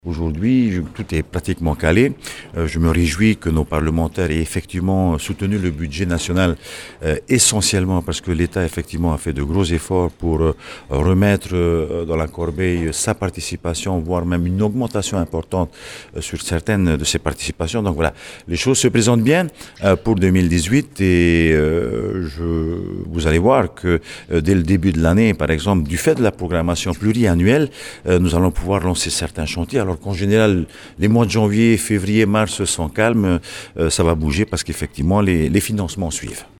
Aujourd'hui, tout est pratiquement calé. Je me réjouis que nos parlementaires aient effectivement soutenu le budget national essentiellement parce que l'État effectivement a fait de gros efforts pour remettre dans la corbeille sa participation, voire même une augmentation importante sur certaines de ses participations. Donc voilà, les choses se présentent bien pour 2018 et vous allez voir que dès le début de l'année, par exemple, du fait de la programmation pluriannuelle, nous allons pouvoir lancer certains chantiers. Alors qu'en général, les mois de janvier, février, mars sont calmes, ça va bouger parce qu'effectivement, les financements suivent.